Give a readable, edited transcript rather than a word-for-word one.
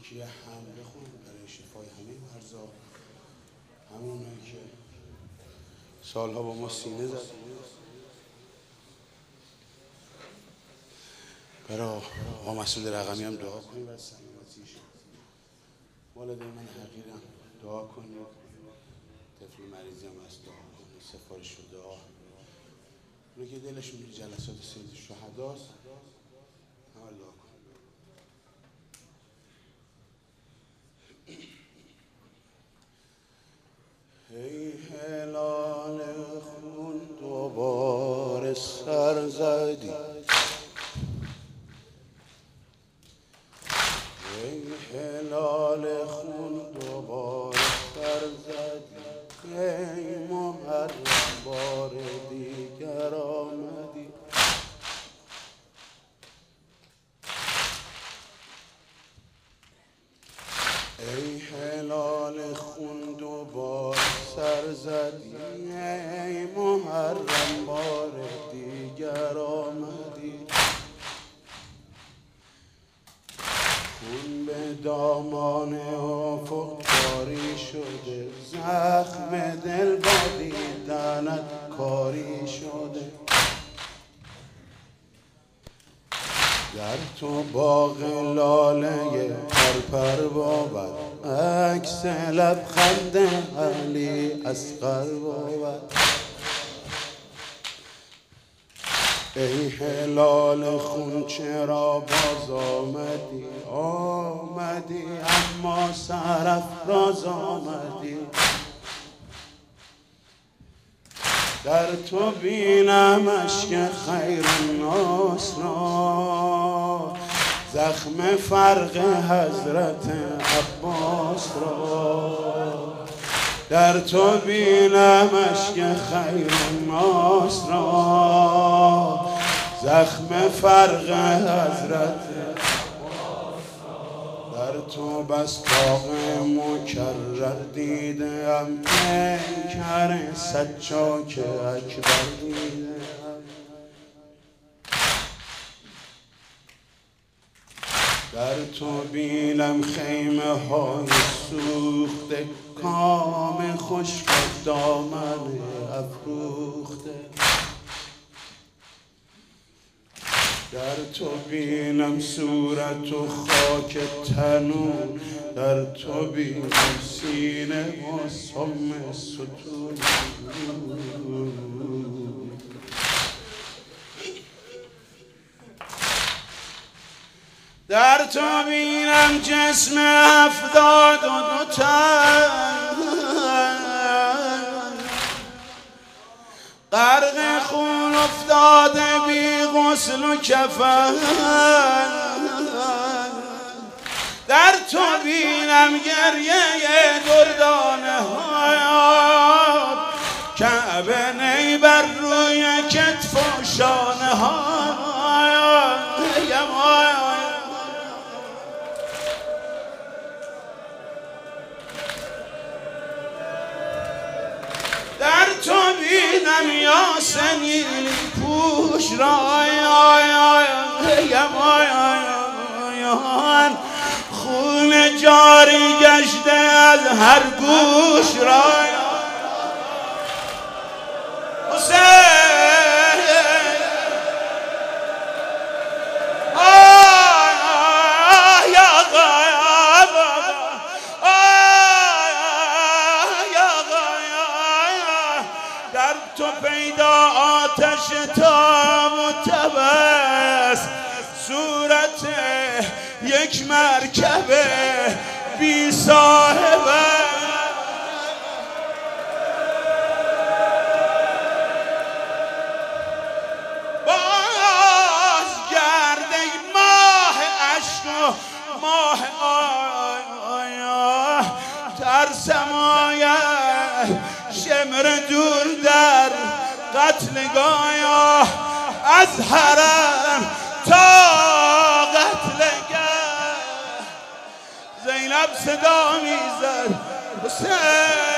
یه حمله خون برای شفای همه مرزا، همونایی که سالها با ما سینه زد. برای آقا مسعود رقمی هم دعا کنیم برای سلامتیش. والدین من حقیرم، دعا کنیم. طفل مریضی هم هست، دعا کنیم. سفارش و دعا اونو که دلشون به جلسات سید الشهداست همه دعا کنیم. ای هلال خون دوباره سر زدی، ای هلال خون دوباره سر زدی، ای محرم بار دیگر آمدی. ای هلال خون دوباره سر زدی، ای محرم بار دیگر آمدی. خون به دامان افق جاری شده، زخم دل با دیدنت کاری شده. در تو باغ لاله پرپر بود، عکس لبخند علی اصغر بود. ای هلال خون چرا باز آمدی، آمدی اما سرافراز آمدی. در تو بینم اشک خیر الناس را، زخم فرق حضرت عباس را. در تو بینم اشک خیر الناس را، زخم فرق حضرت عباس را. در تو بس طاق مکرر دیدم، پیکر سجاک اکبر دیدم. در تو بینم خیمه های سوخته، کام خشک دامن افروخته. در تو بینم صورت و خاک تنون، در تو بینم سینه و سم ستون. در تو بینم جسم 72 تن، غرق خون افتاده بی غسل و کفن. در تو بینم گریه دردانه ها، کعبه نی بر روی کتف و شانه ها. در تو بینم یاسمین پوش را، خون جاری گشته از هر گوش را. در تو پیدا آتش تاب و تبس، صورت یک مرکب بی صاحبه. باز گرده ماه عشق و ماه آیا، ترسم آید شمر دور در قتلگاه. از حرم تا قتلگاه زینب صدا میزد حسین.